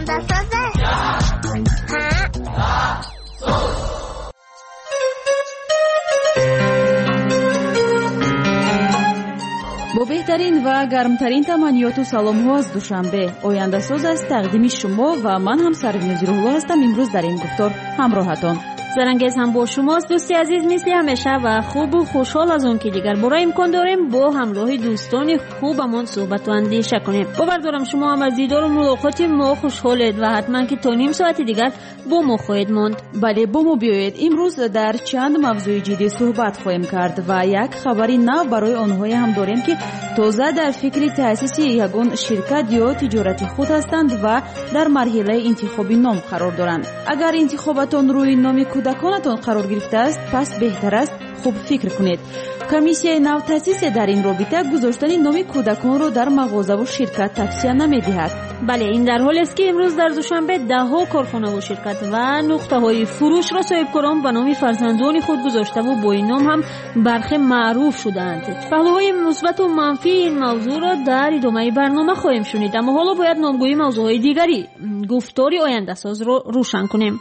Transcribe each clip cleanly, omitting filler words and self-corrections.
با بهترین و گرمترین تمنیات و سلام ها از دوشنبه آینده‌ساز از تقدیم شما و من هم سروین زیروغلو هستم. امروز در این گفتار همراهتان زرنگیز هم با شماست دوستی عزیز، مثل همیشه و خوب و خوشحال از اون که دیگر برای امکان داریم با همراه دوستان خوبمون صحبت و اندیشه کنیم. باور دارم شما هم از دیدار و ملاقات ما خوشحالید و حتما که تا نیم ساعت دیگر با ما خواهید ماند. بله، با ما بیایید. امروز در چند موضوع جدی صحبت خواهیم کرد و یک خبری نو برای آنهایی هم داریم که تازه در فکر تأسیس یگان شرکت یا تجارتی خود هستند و در مرحله انتخابی نام قرار دارند. اگر انتخابتان روی نام کودکانتان قرار گرفته است، پس بهتر است خوب فکر کنید. کمیسیای نو تأسیس در این رابطه گذاشتن نام کودکان را در مغازه و شرکت توصیه نمی‌دهد. بله، این در حالی است که امروز در دوشنبه ده‌ها کارخانه و شرکت و نقطه‌های فروش را صاحبکاران به نام فرزندان خود گذاشته و با این نام هم برخی معروف شدند. پهلوهای مثبت و منفی این موضوع را در ادامه برنامه خواهیم شنید، اما حالا باید نامگویی موضوعهای دیگری گفتاری آینده ساز را روشن کنیم.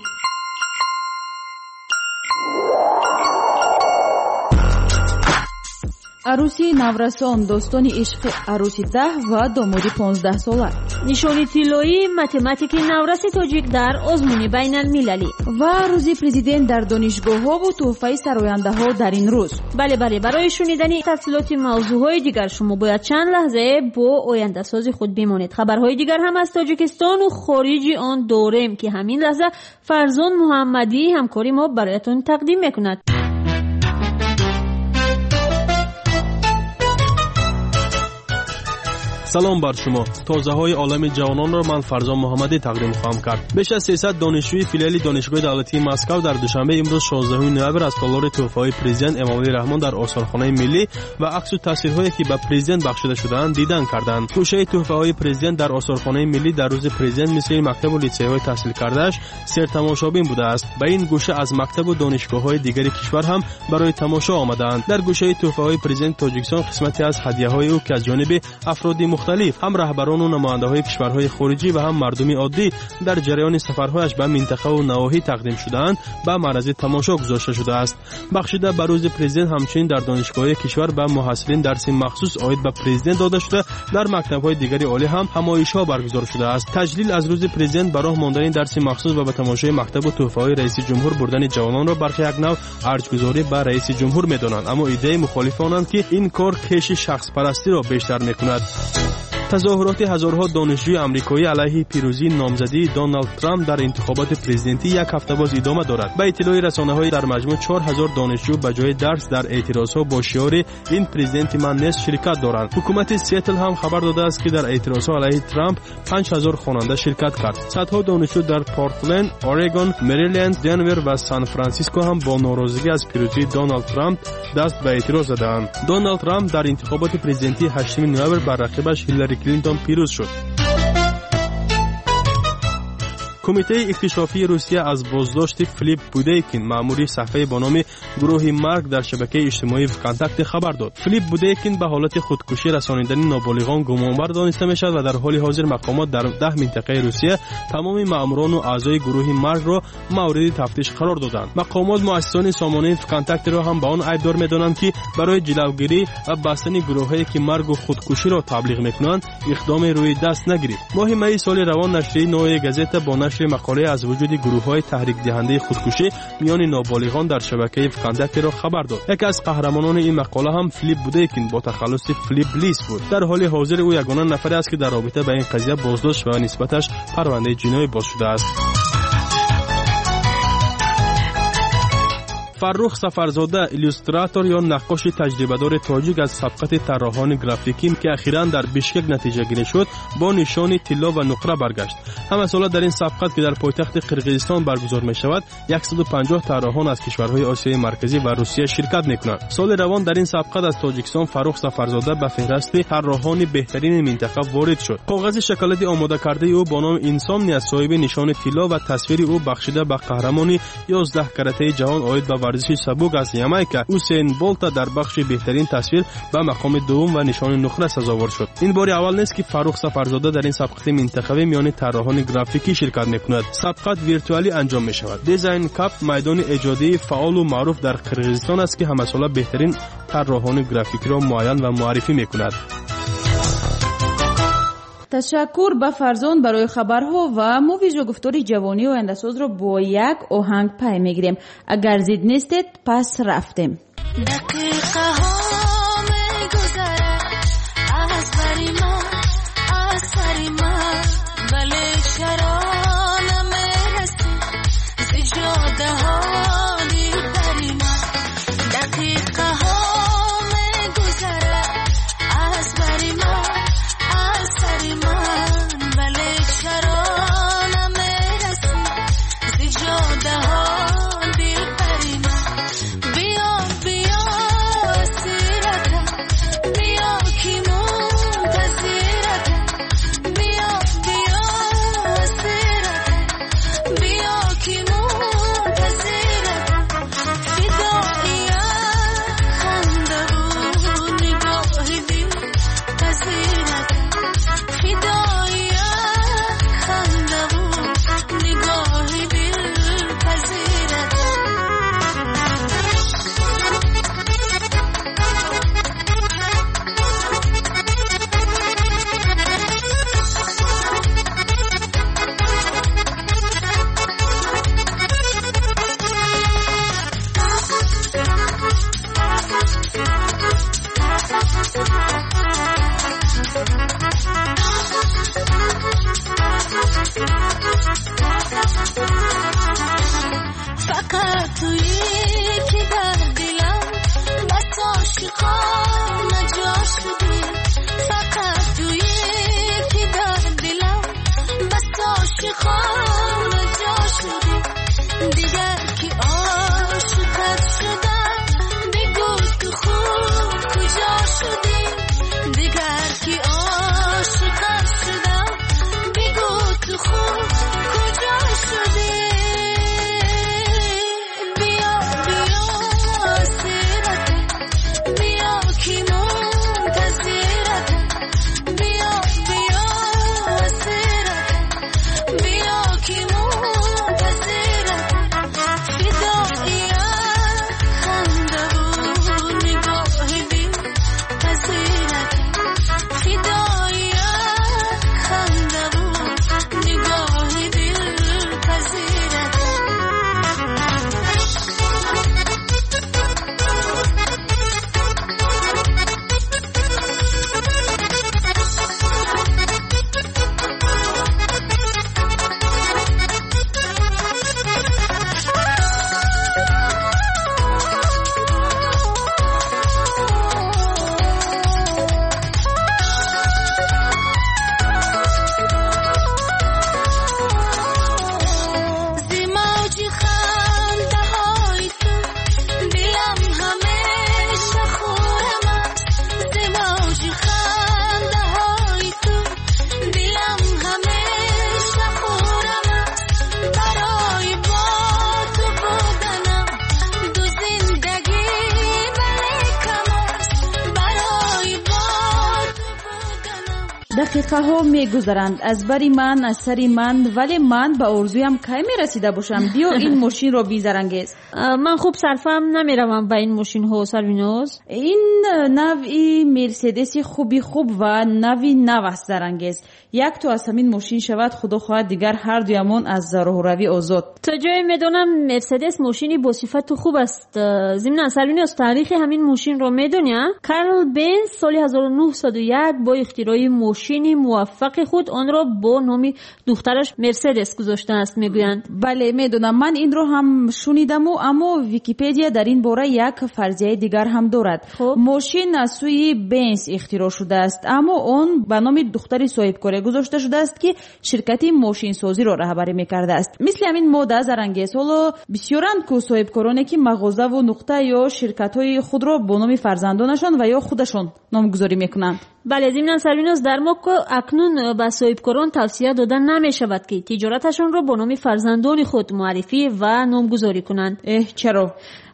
عروسی نورسان، داستان عشق عروسی 10 و دامادی 15 ساله. نشانی طلایی متماتیک نورس تاجیک در آزمون بین المللی و روزی پرزیدنت در دانشگاه‌ها و تحفه سرآینده‌ها در این روز. بله، برای شنیدن تفصیلات موضوعهای دیگر شما باید چند لحظه با آینده ساز خود بمانید. خبرهای دیگر هم از تاجیکستان و خارج آن داریم که همین لحظه فرزان محمدی همکاری ما برایتون تقدیم میکند. سلام بر شما. تازه های عالم جوانان را من فرزان محمدی تقدیم خواهم کرد. بیش از 300 دانشجوی فیلیال دانشگاه دولتی مسکو در دوشنبه امروز 16 نوامبر از تالار تحفه‌های پرزیدنت امامعلی رحمان در آثارخانه ملی و عکس و تصویرهایی که به پرزیدنت بخشیده شده‌اند دیدن کردند. گوشه تحفه‌های پرزیدنت در آثارخانه ملی در روز پرزیدنت مثل مکتب و لیسه‌های تحصیل کرده‌اش سرتماشابین بوده است. به این گوشه از مکتب و دانشگاه‌های دیگر کشور هم برای تماشا آمدند. در گوشه تحفه‌های پرزیدنت تاجیکستان قسمتی از هدیه‌های او که از جانب افراد مختلف هم رهبران و نماینده‌های کشورهای خارجی و هم مردم عادی در جریان سفرهایش به منطقه و نواحی تقدیم شده‌اند به معرض تماشا گذاشته شده است. بخشیده به روز پرزیدنت همچنین در دانشگاه‌های کشور به محصلین درس مخصوص عاید به پرزیدنت داده شده. در مکتب‌های دیگری عالی هم همایش‌ها برگزار شده است. تجلیل از روز پرزیدنت به راه ماندن درس مخصوص و به تماشای مکتب و تحفه‌های رئیس جمهور بردن جوانان را برخی یک نوع ارجگذاری به رئیس جمهور می‌دانند، اما ایده مخالفانند که این کار کش شخص پرستی را بیشتر می‌کند. تظاهرات هزارها دانشجوی آمریکایی علیه پیروزی نامزدی دونالد ترامپ در انتخابات پرزیدنتی یک هفته باز ادامه دارد. به اطلاع رسانه‌های در مجموع 4000 دانشجو به جای درس در اعتراضها با شعار این پرزیدنت من نیست شرکت دارند. حکومت سیاتل هم خبر داده است که در اعتراضها علیه ترامپ 5000 خواننده شرکت کرد. صدها دانشجو در پورتلند، اورگان، مریلند، دنور و سان فرانسیسکو هم با ناراضگی از پیروزی دونالد ترامپ دست به اعتراض زدند. دونالد ترامپ در انتخابات پرزیدنتی 8 نوامبر بر رقیبش هیلاری کلینتون پیروز شد. کمیته اکتشافی روسیه از بازداشت فیلیپ بودیکین مأمور صفحه با نام گروه مرگ در شبکه اجتماعی وکانتاکت خبر داد. فیلیپ بودیکین به حالت خودکشی رسانیدن نابالغان گمانبر دانسته میشد و در حال حاضر مقامات در 10 منطقه روسیه تمام مأموران و اعضای گروه مرگ را مورد تفتیش قرار دادند. مقامات مؤسسان سامانه وکانتاکت را هم به آن عیبدار می‌دانند که برای جلوگیری و بستن گروه‌هایی که مرگ و خودکشی را تبلیغ می‌کنند اقدام روی دست نگرفت. ماه می سال روان نشریه نوی گازتا با نشر مقاله از وجود گروه‌های تحریک دهنده خودکشی میان نابالغان در شبکه وکانتاکت را خبر داد. یکی از قهرمانان این مقاله هم فیلیپ بودیکین با تخلص فیلیپ لیس بود. در حال حاضر او یگانه نفری است که در رابطه با این قضیه بازداشت و نسبتش پرونده جنایی باز شده است. فرخ سفرزاده ایلوستراتور یا نقاش تجربه‌دار تاجیک از سبقت طراحان گرافیکی که اخیراً در بیشکک نتیجه گیری شد با نشان طلا و نقره برگشت. همه ساله در این سبقت که در پایتخت قرقیزستان برگزار می شود 150 طراحان از کشورهای آسیای مرکزی و روسیه شرکت می‌کنند. سال روان در این سبقت از تاجیکستان فرخ سفرزاده به فهرست طراحان بهترین منطقه وارد شد. کاغذ شکلاتی آماده کرده او با نام انسان از صاحب نشان طلا و تصویر او بخشیده به قهرمانی 11 کرته جهان عاید به ورزشی سبک از یامایکا اوسین بولت در بخش بهترین تصویر به مقام دوم و نشان نقره سزاوار شد. این بار اول نیست که فاروق سفرزاده در این سابقه منتخبی میان طراحان گرافیکی شرکت میکند. سابقه ویرتوالی انجام میشود. دیزاین کاپ میدان ایجادی فعال و معروف در قرقیزستان است که همه ساله بهترین طراحان گرافیکی را معین و معرفی میکند. تشکر به فرزان برای خبرها و ما ویژه گفتاری جوانی و آینده‌ساز را با یک آهنگ پی میگیریم. اگر زید نیستید پس رفتیم. دقیقه ها میگذره از بری من از سری من ولی چرا نمیرسی زجاده ها دیدری من دقیقه ها میگذره از بری من از سری من ولی چرا نمیرسی زجاده ها دیدری من بیا بیا سیرت بیا کی منتظرت بیا بیا سیرت بیا کی منتظرت فدایی خنده و نگاهی دل پذیرت فدایی خنده و نگاهی دل پذیرت فقط تویی که در دلم بس عاشقانه جا شدی فقط تویی که در دلم بس عاشقانه جا شدی دیگر که عاشقت شدم بگو تو خوب کجا شدی دیگر که عاشقت شدم بگو تو خوب کجا شدی بیا بیا سیرت بیا کی منتظرت بیا بیا سیرت بیا کی منتظرت فدایی خنده و نگاهی دل پذیرت فدایی خنده و نگاهی دل پذیرت زی موج خنده های تو دلم همیشه خورم است زی موج خنده های تو دلم همیشه خورم است برای با تو بودنم دو زندگی ولی کم است برای با تو بودنم دقیقه ها می گذرند از بری من از سری من ولی من به آرزویم کی می رسیده باشم. بیا این ماشین را بیزرانگیز. من خوب صرفم نمیروم به این ماشین ها سروینوز. این نوعی مرسدس خوبی خوب و نوی نو است زرانگیز. یک تو از همین ماشین شود خدا خواهد دیگر هر دویمان از راهروی آزاد. تا جای میدونم مرسدس ماشینی با صفت خوب است. ضمن سروینوز تاریخ همین ماشین رو میدونی؟ کارل بنز سال 1901 با اختراع ماشینی موفق خود آن را با نام دخترش مرسدس گذاشته است میگویند. بله میدونم، من این رو هم شنیدم اما ویکی‌پدیا در این باره یک فرضیه دیگر هم دارد. ماشین از سوی بنز اختراع شده است اما آن به نام دختری صاحبکار گذاشته شده است که شرکتی ماشین سازی را رهبری میکرده است. مثل همین ماده زرانگیز حالا بسیارند که صاحبکارانی که مغازه و نقطه یا شرکت‌های خود را با نام فرزندانشان و یا خودشان نامگذاری میکنند. بله، ضمن سروینوز در ما اکنون به صاحبکاران توصیه داده نمی شود که تجارتشان را با نام فرزندان خود معرفی و نامگذاری کنند. چرا؟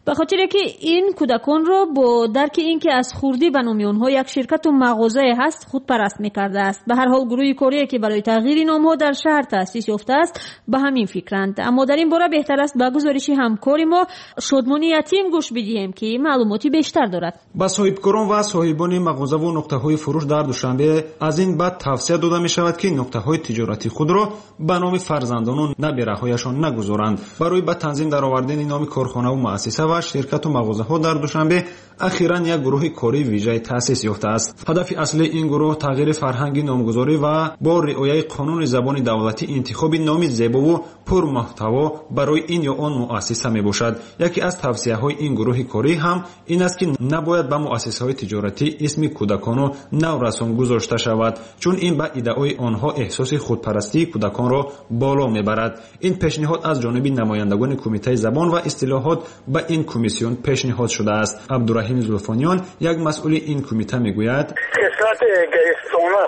به خاطر که این کودکان را با درک اینکه از خوردی به نام آنها یک شرکت و مغازه هست خودپرست می‌کرده است. به هر حال گروه کاری که برای تغییر نام‌ها در شهر تأسیس یافته است به همین فکرند. اما در این باره بهتر است به گزارش همکار ما شادمان یتیم گوش بدهیم که معلوماتی بیشتر دارد. با صاحبکاران و صاحبان مغازه و نقطه‌های فروش در دوشنبه از این بعد توصیه داده می‌شود که نقطه‌های تجارتی خود را به نام فرزندان و نابغه‌هایشان نگذارند. برای به تنظیم درآوردن نام کارخانه و مؤسسه و شرکت و مغازه‌ها در دوشنبه اخیراً یک گروه کاری ویژه تأسیس یافته است. هدف اصلی این گروه تغییر فرهنگ نامگذاری و با رعایت قانون زبان دولتی انتخاب نامی زیبا و پرمحتوا برای این یا آن مؤسسه میباشد. یکی از توصیه‌های این گروه کاری هم این است که نباید به مؤسسه‌های تجارتی اسم کودکان و نورسان گذاشته شود، چون این به ادعای آنها احساس خودپرستی کودکان را بالا میبرد. این پیشنهاد از جانب نمایندگان کمیته زبان و اصطلاحات به این کمیسیون پیشنهاد شده است. عبدالرحیم زلفانیان یک مسئول این کمیته میگوید خصلت اگویستانه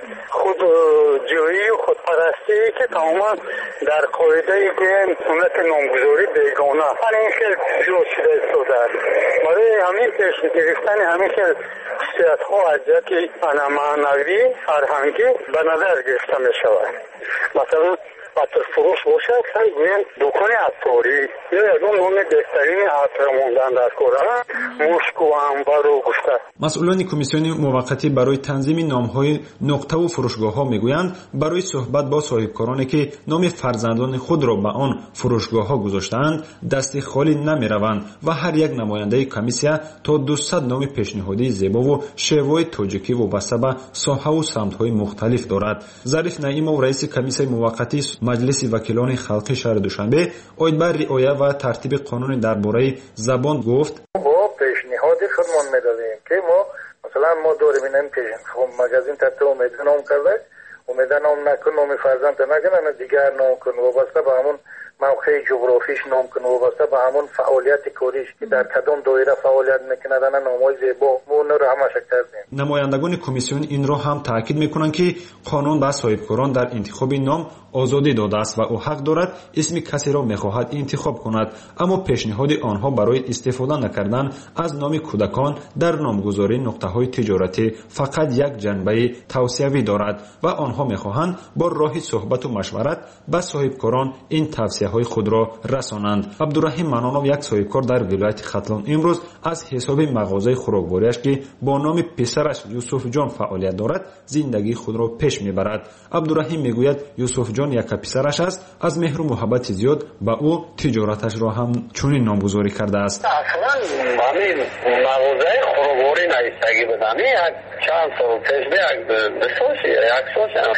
خودجویی و خودپرستی که تماما در قاعده سنت نامگذاری بیگانه این خیلی زیاد شده است. برای همین پیش گرفتن همین خصوصیت‌ها از جهت معنوی فرهنگی به نظر گرفته می شود. مثلا عطر فروش باشد خیلی گویم دکان عطاری یا یکون نام بهترین عطر موندن در کره مشک و عنبر و گوشت. مسئولان کمیسیون موقتی برای تنظیم نام‌های نقطه و فروشگاه‌ها میگویند برای صحبت با صاحبکارانی که نام فرزندان خود را به آن فروشگاه‌ها گذاشته‌اند دست خالی نمی‌روند و هر یک نماینده کمیسیون تا 200 نام پیشنهادی زیبا و شیوه تاجیکی وابسته به ساحه و سمت‌های مختلف دارد. ظریف نعیمов رئیس کمیسیون موقتی مجلس وکیلان خلقی شهر دوشنبه اوید بر رعایت و ترتیب قانون درباره زبان گفت با پیشنهاد خودمان می‌دادیم که مثلا ما داریم این پیشنهاد مگزین تحت امید نام کرده امید نام نکن نام فرزند نکنن دیگر نام کن وابسته به همون موقع جغرافیش نام کن وابسته به همون فعالیت کاریش که در کدام دایره فعالیت میکنه نامای زیبا اون رو همش کردیم. نمایندگان کمیسیون این را هم تاکید میکنند که قانون به صاحبکاران در انتخاب نام آزادی داده است و او حق دارد اسم کسی را میخواهد انتخاب کند، اما پیشنهاد آنها برای استفاده نکردن از نام کودکان در نامگذاری نقطه‌های تجارتی فقط یک جنبه توصیوی دارد و آنها میخواهند با راه صحبت و مشورت به صاحبکاران این توصیه‌های خود را رسانند. عبدالرحیم منانov یک صاحبکار در ولایت ختلان امروز از حساب مغازه خوراکباریش که با نام پسرش یوسف جان فعالیت دارد زندگی خود را پیش میبرد. عبدالرحیم میگوید یوسف جان یک پسرش است، از مهر و محبت زیاد به او تجارتش را هم چنین نامگذاری کرده است. اصلا همین مغازه خوراکباری نایستگی بدم یک چند سال پیش یک سال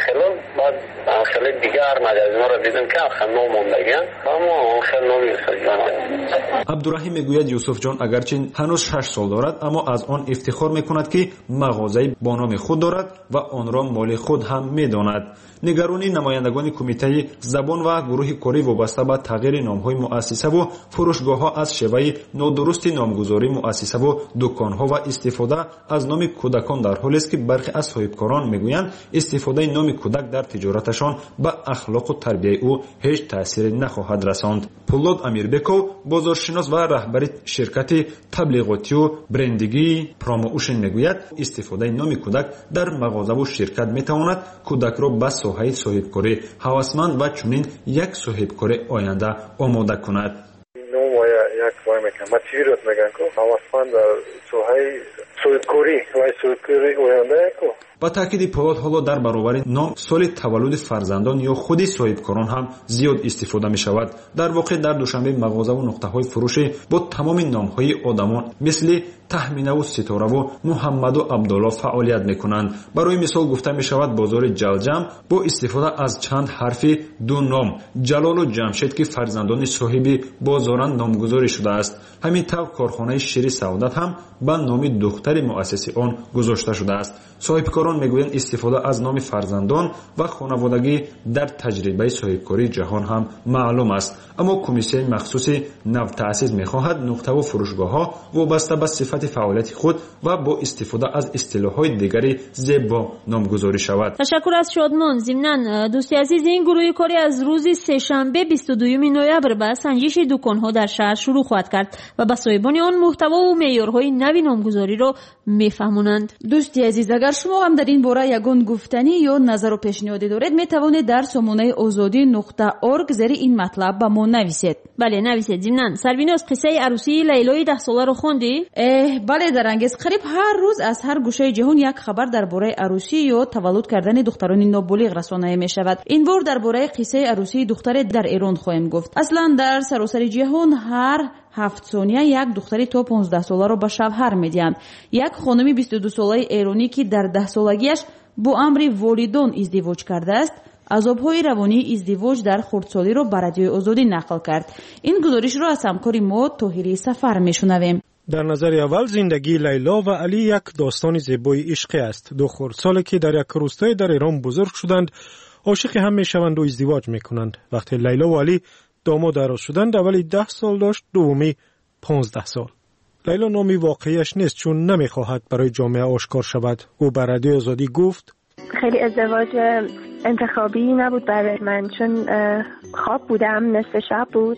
خیلی دیگر مجازی را دیدم که خیلی نام موندگی‌اند اما خیلی نام یوسف جان. عبدالرحیم میگوید یوسف جان اگرچه هنوز 6 سال دارد اما از آن افتخار میکند که مغازه با نام خود دارد و آن را مال خود هم میداند. نگرانی نمایندگان کمیته زبان و گروه کاری وابسته به تغییر نام‌های مؤسسه و فروشگاه‌ها از شیوه نادرست نامگذاری مؤسسه و دکان‌ها و استفاده از نام کودکان در حالی است که برخی از صاحبکاران میگویند استفاده نام کودک در تجارتشان به اخلاق و تربیت او هیچ تأثیر نخواهد رساند. پولاد امیربکov بازارشناس و رهبر شرکت تبلیغاتی و برندینگی پروموشن میگوید استفاده نام کودک در مغازه و شرکت میتواند کودک را به ساحه صاحبکاری هوسمند و چنین یک صاحبکاری آینده آماده کند. نام یک وای میکنم ماتیویرات میگن که هوسمند در ساحه صاحبکاری و صاحبکاری آینده کو. با تاکید پولاد حالا در برابر نام سال تولد فرزندان یا خودی صاحبکاران هم زیاد استفاده می شود. در واقع در دوشنبه مغازه و نقطه های فروش با تمام نام های آدمان مثل تهمینه و ستاره و محمد و عبدالله فعالیت می کنند. برای مثال گفته می شود بازار جلجم با استفاده از چند حرف دو نام جلال و جمشید که فرزندان صاحب بازاران نامگذاری شده است. همین طور کارخانه شیر سعادت هم به نام دختر مؤسس آن گذاشته شده است. صاحبکاران نامداران میگویند استفاده از نام فرزندان و خانوادگی در تجربه صاحبکاری جهان هم معلوم است، اما کمیسیون مخصوص نو تأسیس میخواهد نقطه و فروشگاه‌ها وابسته به صفت فعالیت خود و با استفاده از اصطلاح‌های دیگری زیبا نامگذاری شود. تشکر از شادمان. ضمناً دوستی عزیز، این گروه کاری از روز سه‌شنبه 22 نوامبر به سنجش دکان‌ها در شهر شروع خواهد کرد و به صاحبان آن محتوا و معیارهای نوی نامگذاری را میفهمونند. دوستی عزیز، اگر شما هم در این باره یگان گفتنی یا نظر و پیشنهادی دارید، میتوانید در سامانه azadi.org زیر این مطلب به ما نویسید. بله نویسید. ضمناً سربیناز قصه عروسی لیلای 10 ساله رو خوندی؟ بله در انگیز قریب هر روز از هر گوشه جهان یک خبر درباره عروسی یا تولد کردن دختران نابالغ رسانه می شود. این بار درباره قصه عروسی دختر در ایران خواهیم گفت. اصلا در سراسر جهان هر 7 ثانیه یک دختری تا 15 ساله را به شوهر میدهند. یک خانم 22 ساله ایرانی که در 10 سالگیش با امر والدان ازدواج کرده است، عذاب‌های روانی ازدواج در خردسالی را به رادیوی آزادی نقل کرد. این گزارش را از همکار ما طاهری سفر میشنویم. در نظر اول زندگی لیلا و علی یک داستان زیبای عشقی است. دو خردساله که در یک روستای در ایران بزرگ شدند، عاشق هم میشوند و ازدواج میکنند. وقتی لیلا و علی داماد عروس شدند، اولی 10 سال داشت، دومی 15 سال. لیلا نامی واقعیش نیست چون نمیخواهد برای جامعه آشکار شود. او به رادیوی آزادی گفت خیلی ازدواج انتخابی نبود برای من، چون خواب بودم، نصف شب بود،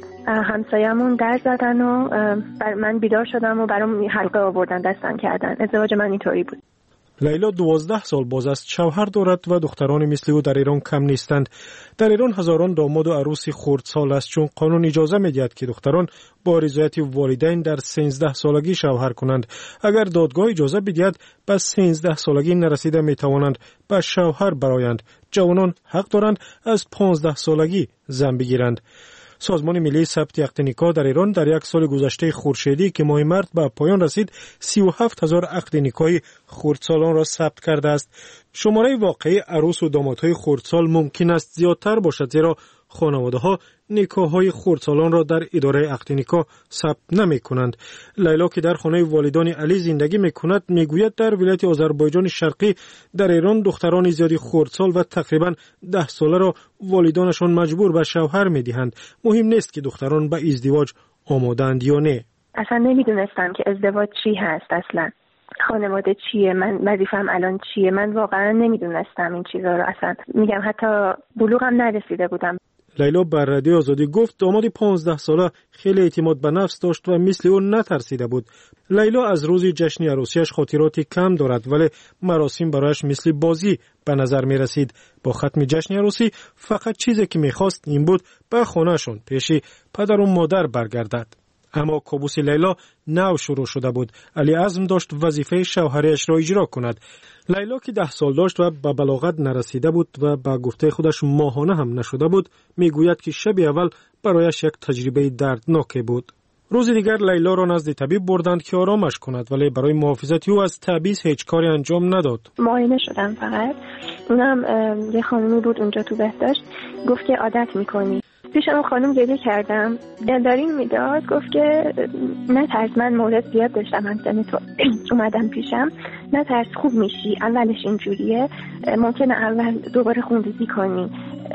همسایمون در زدن و من بیدار شدم و برام حلقه آوردن، دستم کردن. ازدواج من اینطوری بود. لیلا 12 سال باز است، شوهر دارد و دختران مثل او در ایران کم نیستند. در ایران هزاران داماد و عروسی خردسال است چون قانون اجازه می‌دهد که دختران با رضایت والدین در 13 سالگی شوهر کنند. اگر دادگاه اجازه بدهد به 13 سالگی نرسیده می‌توانند به شوهر برآیند. جوانان حق دارند از 15 سالگی زن بگیرند. سازمان ملی ثبت عقد نکاح در ایران در یک سال گذشته خورشیدی که ماه مارس به پایان رسید 37,000 عقد نکاحی خردسالان را ثبت کرده است. شماره واقعی عروس و دامادهای خردسال ممکن است زیادتر باشد، زیرا خانواده‌ها نکاح‌های خردسالان را در اداره عقد نکاح ثبت نمی‌کنند. لیلا که در خانه والدان علی زندگی می‌کند میگوید در ولایت آذربایجان شرقی در ایران دختران زیادی خردسال و تقریباً 10 ساله را والدانشان مجبور به شوهر می‌دهند. مهم نیست که دختران به ازدواج آماده‌اند یا نه. اصلا نمی‌دونستم که ازدواج چی هست، اصلا خانواده چیه، من وظیفه‌ام الان چیه، من واقعا نمی‌دونستم این چیزا رو. اصلا میگم حتی بلوغم نرسیده بودم. لیلا بر رادیو آزادی گفت داماد 15 ساله خیلی اعتماد به نفس داشت و مثل اون نترسیده بود. لیلا از روز جشن عروسیش خاطراتی کم دارد، ولی مراسم برایش مثل بازی به نظر می رسید. با ختم جشن عروسی فقط چیزی که می‌خواست این بود به خانه‌شون پیش پدر و مادر برگردد. اما کابوس لیلا نو شروع شده بود. علی عزم داشت وظیفه شوهرش را اجرا کند. لیلا که 10 سال داشت و به بلاغت نرسیده بود و به گفته خودش ماهانه هم نشده بود، میگوید که شب اول برایش یک تجربه دردناک بود. روز دیگر لیلا را نزد طبیب بردند که آرامش کند، ولی برای محافظت او از تعویض هیچ کاری انجام نداد. معاینه شدم فقط. اونم یه خانمی بود اونجا تو بهداشت، گفت که عادت میکنی. پیش اون خانم گریه کردم، دلداری میداد، گفت که نترس، من مورد زیاد داشتم همسن تو اومدم پیشم، نترس، خوب میشی، اولش اینجوریه، ممکنه اول دوباره خونریزی کنی،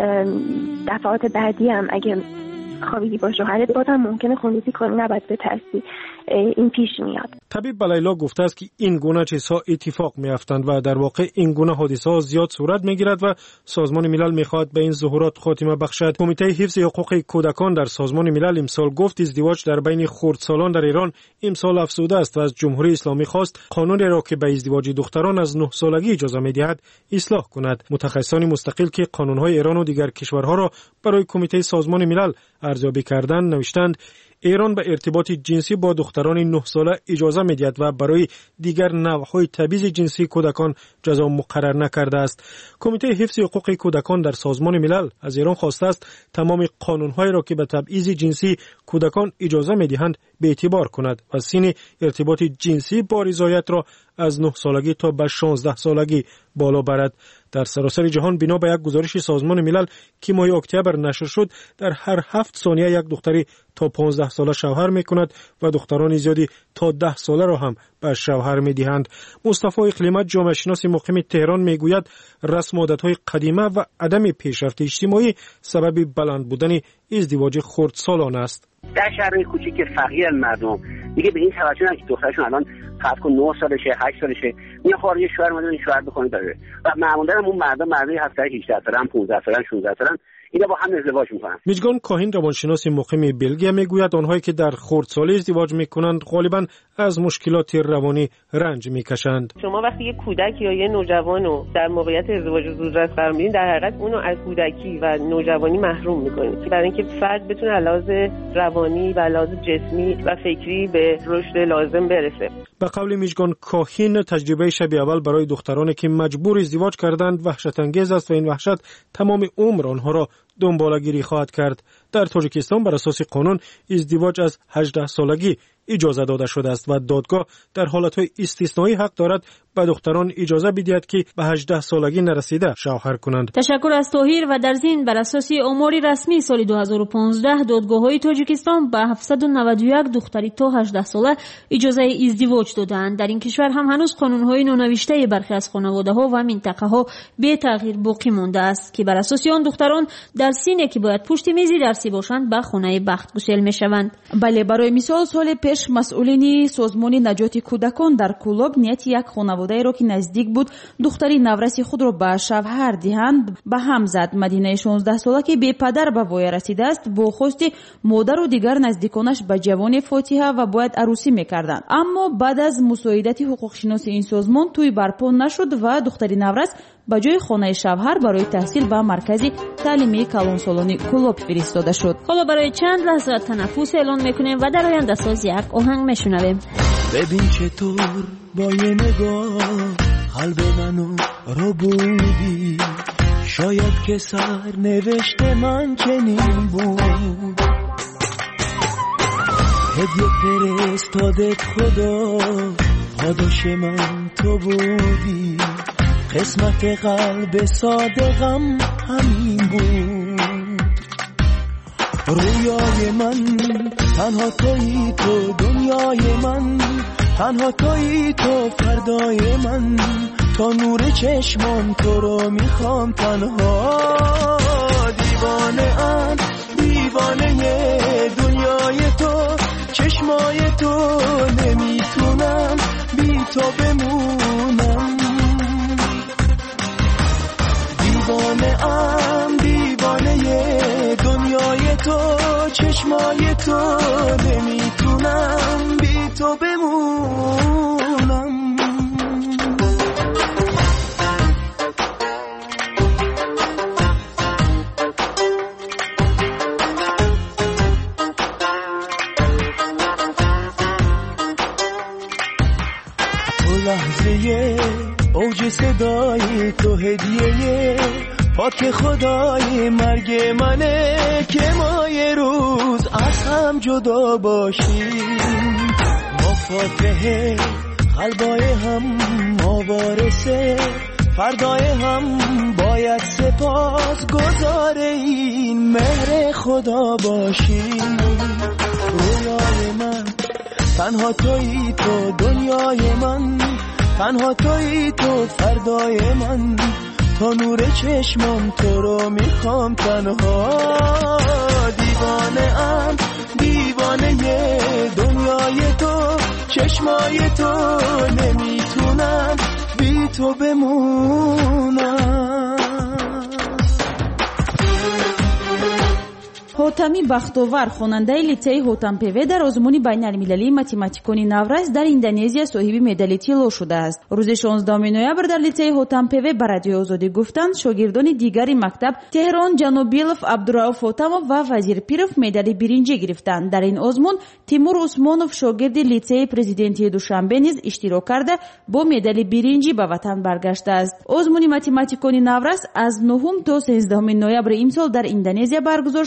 دفعات بعدی هم اگه خوابیدی با شوهرت بازم ممکنه خونریزی کنی، نباید بترسی، این پیش میاد. طبیب به لیلا گفته است که این گونه چیزها اتفاق میافتند و در واقع این گونه حادثه‌ها زیاد صورت میگیرد و سازمان ملل میخواهد به این ظهورات خاتمه بخشد. کمیته حفظ حقوق کودکان در سازمان ملل امسال گفت ازدواج در بین خردسالان در ایران امسال افزوده است و از جمهوری اسلامی خواست قانونی را که به ازدواج دختران از 9 سالگی اجازه میدهد اصلاح کند. متخصصان مستقل که قانون‌های ایران و دیگر کشورها را برای کمیته سازمان ملل ارزیابی کردند نوشتند ایران به ارتباط جنسی با دختران 9 ساله اجازه می‌دهد و برای دیگر نوع‌های تبعیض جنسی کودکان جزا مقرر نکرده است. کمیته حفظ حقوق کودکان در سازمان ملل از ایران خواسته است تمام قانون‌هایی را که به تبعیض جنسی کودکان اجازه می‌دهند به اعتبار کند و سن ارتباط جنسی با رضایت را از 9 سالگی تا به 16 سالگی بالا برد. در سراسر جهان بنا به یک گزارش سازمان ملل که ماه اکتبر نشر شد، در هر 7 ثانیه یک دختری تا 15 ساله شوهر میکند و دختران زیادی تا 10 ساله را هم به شوهر میدهند. مصطفی اقلیمت، جامعه شناس مقیم تهران، میگوید رسم و عادت‌های قدیمی و عدم پیشرفت اجتماعی سبب بلند بودن ازدواج خردسالان است. در شهرهای کوچیک فقیر مردم دیگه به این توجه نمی‌کنن که دخترشون الان فرض کن 9 سالشه 8 سالشه میاد خارج شوهر مادر این شوهر بکنه داره و معمولا اون مردای 18 سالن 15 سالن 16 سالن اینا با هم ازدواج میکنن. میجگان کاهین، روانشناس مقیم بلژیم، میگوید آنهایی که در خردسالی ازدواج میکنند غالبا از مشکلات روانی رنج میکشند. شما وقتی یک کودک یا یه نوجوانو در موقعیت ازدواج زودرس قرار میدین، در حقیقت اونو از کودکی و نوجوانی محروم میکنید برای اینکه فرد بتونه علاوه روانی و علاوه جسمی و فکری به رشد لازم برسه. به قول میجگان کاهین، تجربه شب اول برای دخترانی که مجبور ازدواج کردند وحشت انگیز است و این وحشت تمام عمر آنها را دنباله‌گیری خواهد کرد. در تاجیکستان بر اساس قانون ازدواج از 18 سالگی اجازه داده شده است و دادگاه در حالتهای استثنایی حق دارد به دختران اجازه بدهد که به 18 سالگی نرسیده شوهر کنند. تشکر از توهیر. و در ضمن بر اساس آمار رسمی سال 2015 دادگاه‌های تاجیکستان به 791 دختری تا 18 ساله اجازه ازدواج دادند. در این کشور هم هنوز قانون‌های نونوشته برخی از خانواده‌ها و منطقه‌ها به تغییر باقی مانده است که بر اساس آن دختران در سینه که باید پشت میز درسی باشند به خانه بخت گسیل می‌شوند. بله، برای مثال سال پیش مسئولین سازمان نجات کودکان در کولوب نیت یک خانواده را که نزدیک بود دختری نورسی خود را به شوهر دهند به هم زد. مدینه 16 ساله که به پدر به وای رسیده است با خواست مادر و دیگر نزدیکانش به جوان فاتحه و باید عروسی میکردند، اما بعد از مساعدت حقوق شناس این سازمان توی برپا نشد و دختری نورس به جای خانه شوهر برای تحصیل به مرکز تعلیمی کلانسالانی کولوب فرستاده شد. حالا برای چند لحظه تنفس اعلان میکنیم و در آینده ساز یک آهنگ میشنویم. ببین چطور با یه نگاه قلب منو رو بودی، شاید که سر نوشته من چنین بود، هدیه فرستادت خدا پاداش من تو بودی، قسمت قلب صادقم همین بود، رویای من تنها تویی، تو دنیای من تنها تویی، تو فردای من، تا نور چشمام تو رو میخوام تنها، دیوانه ام دیوانه دنیای تو، چشمای تو نمیتونم بی تو بمونم، دیوانه ام دیوانه دنیای تو، چشمای تو نمیتونم بی تو بمونم. تو لحظه اوج صدای تو، هدیه پاک خدای مرگ منه که ما یه روز از هم جدا باشیم، ما فاتحه قلبای هم، ما وارثه فردای هم، باید سپاس گزار این مهر خدا باشیم، رویای من تنها تویی، تو دنیای من تنها تویی، تو فردای من، تا نور چشمم تو رو میخوام تنها، دیوانه ام دیوانه دنیای تو، چشمای تو نمیتونم بی تو بمونم. ҳотами бахтовар хонандаи литсеи ҳотампеве дар озмуни байналмилалии математикони наврас дар индонезия соҳиби медали тилло шудааст. рӯзи 16 ноябр дар литсеи ҳотампеве ба радиои озодӣ гуфтанд шогирдони дигари мактаб Теҳрон Ҷанобилов, Абдурауф Ҳотамов ва Вазир Пиров медали биринҷӣ гирифтанд. дар ин озмун Тимур Усмонов шогирди литсеи президентии Душанбе низ иштирок карда бо медали биринҷӣ ба ватан баргаштааст. озмуни математикони наврас аз 9 то 13 ноябри имсол дар Индонезия баргузор шуд ки дар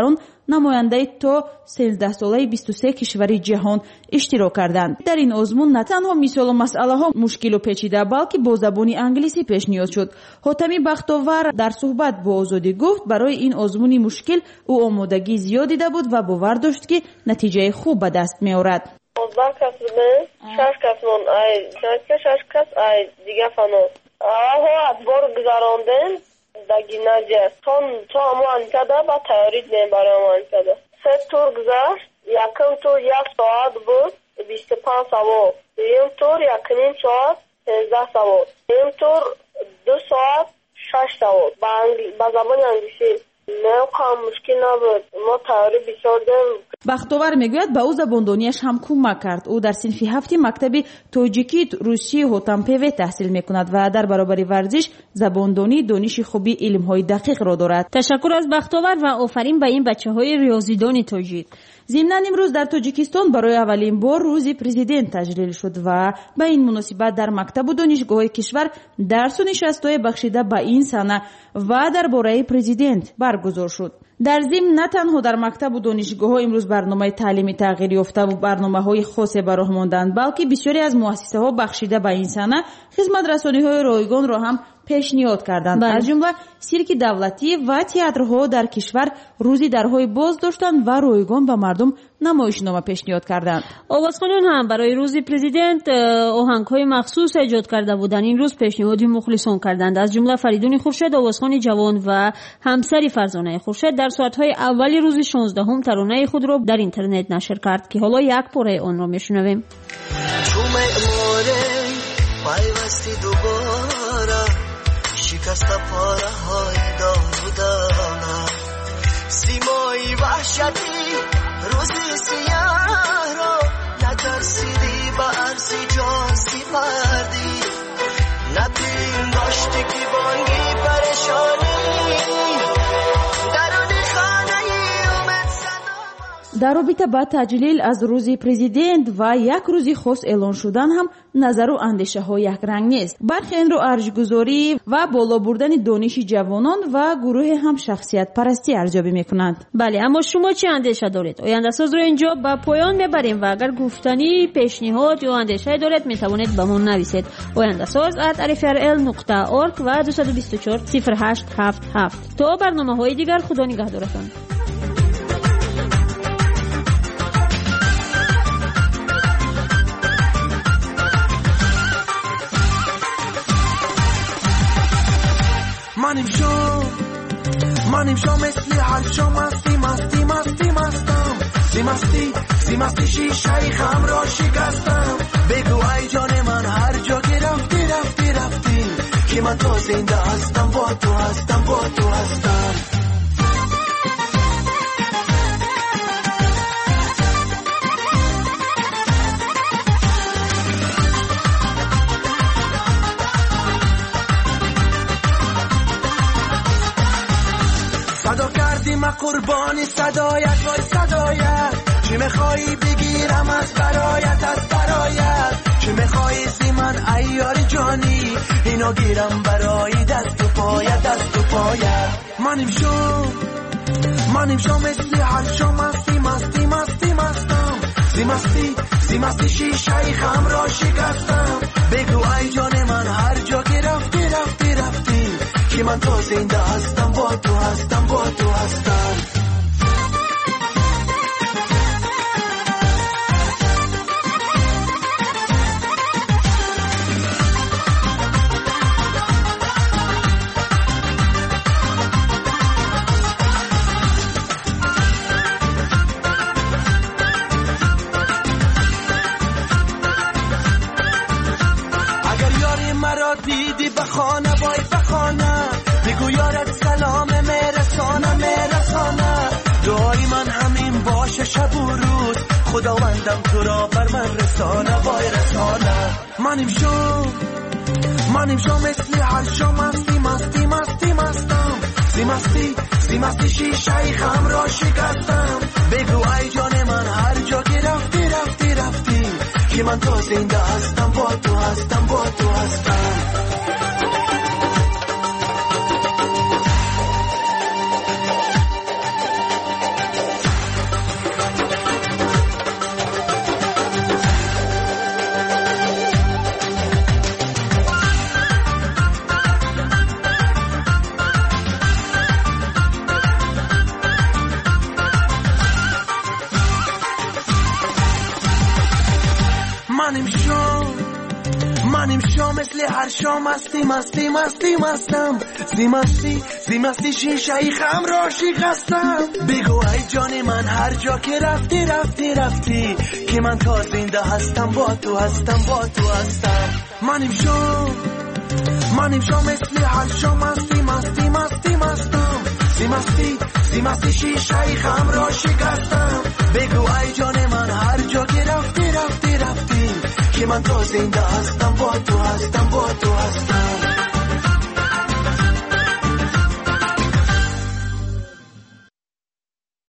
дар он намояндаи то 13 солаи 23 кишвари ҷаҳон иштирок карданд. дар ин озмун на танҳо мисолу масъалаҳо мушкилу печида, балки бо забони англисӣ пешниҳод шуд. ҳотами бахтовар дар суҳбат бо озодӣ гуфт барои ин озмуни мушкил ӯ омодагӣ зиёд дида буд ва бовар дошт ки натиҷаи хуб ба даст меорад. 11 кас будем, 6 кас мон ай, 6 кас ай дига фанон. Аҳо адбор гузарондем да гимназия. То амо анкада ба тайёрӣ дем барои амо анкада. 3 тур гузашт, якум тур 1 соат буд, 25 савол. Дуюм тур 1 соат, 13 савол. Дуюм тур 2 соат, 6 савол. Ба забони англисӣ. Меоқам мушкил набуд. Мо тайёрӣ бисёр дем. бахтовар мегӯяд ба ӯ забондонияш ҳам кӯмак кард. ӯ дар синфи 7 мактаби тоҷикӣ русии ҳотампеве таҳсил мекунад ва дар баробари варзиш забондонӣ дониши хуби илмҳои дақиқро дорад. ташаккур аз бахтовар ва офарин ба ин бачаҳои риёзидони тоҷик. зимнан имрӯз дар тоҷикистон барои аввалин бор рӯзи президент таҷлил шуд ва ба ин муносибат дар мактабу донишгоҳҳои кишвар дарсу нишастҳое бахшида ба ин сана ва дар бораи президент баргузор шуд. дар зимн на танҳо дар мактабу донишгоҳҳо имрӯз барномаи таълими тағйирёфтаву барномаҳои хосе ба роҳ монданд, балки бисёре аз муассисаҳо бахшида ба ин сана хизматрасониҳои ройгонро ҳам пешниҳод карданд. аз ҷумла сирки давлатӣ ва театрҳо дар кишвар рӯзи дарҳои боз доштанд ва ройгон ба мардум намоишнома пешниҳод карданд. овозхонон ҳам барои рӯзи президент оҳангҳои махсус эҷод карда буданд. ин рӯз пешниҳоди мухлисон карданд. аз ҷумла Фаридуни Хуршед, овозхони ҷавон ва ҳамсари Фарзонаи Хуршед дар соатҳои аввали рӯзи 16 таронаи худро дар интернет нашр кард ки ҳоло як пораи онро мешунавем. شکست پاره های دارم سیمای وحشتی روزی سیاه را نترسیدی با عرضی جازی پردی نبین داشتی که بانگی پریشانی درونی خانه اومد صدا. дар робита ба таҷлил аз рӯзи президент ва як рӯзи хос эълон шудан ҳам назару андешаҳо якранг нест. бархе инро арҷгузорӣ ва боло бурдани дониши ҷавонон ва гурӯҳе ҳам шахсиятпарастӣ арзёбӣ мекунанд. бале, аммо шумо чӣ андеша доред? ояндасозро инҷо ба поён мебарем ва агар гуфтанӣ, пешниҳод ё андешае доред, метавонед ба мо нависед. oyandasoz@rfrl.org ва 224 0877. то барномаҳои дигар, худо нигаҳдоратон. منیم شو مثلی هر شو مستی مستی شیشه خم را شکستم بگو ای جان من هر جا که رفتی که من تو زنده هستم با تو هستم صدا کردی من قربانی صدایت وای صدایت چی میخوایی بگیرم از برایت چی میخوایی زی من ایار جانی اینو گیرم برای دست و پایت منیم شو مثلی هر شو مستی شیشه خم را شکستم بگو ای جان من هر جا که رفتی که من تو زنده هستم با تو هستم اگر یاری مرا دیدی بخانه وای بخانه بگو یارت سلام میرسانه دعای من همین باشه شب و روز خداوندم تو را بر من رسانه وای رسانه منیم شو مثلی هر شو مستی شیشه خم را شکستم بگو ای جان من هر جا که رفتی که من تو زنده هستم با تو هستم منیم شو مثل هر شام مستم زی شیشه ای خم را شکستم. بگو ای جان من هر جا که رفتی که من تا زنده هستم با تو هستم. منیم شو مثل هر شام مستم زی شیشه ای خم را شکستم. بگو ای جان من هر جا که رفتی که من تا زنده هستم با تو هستم.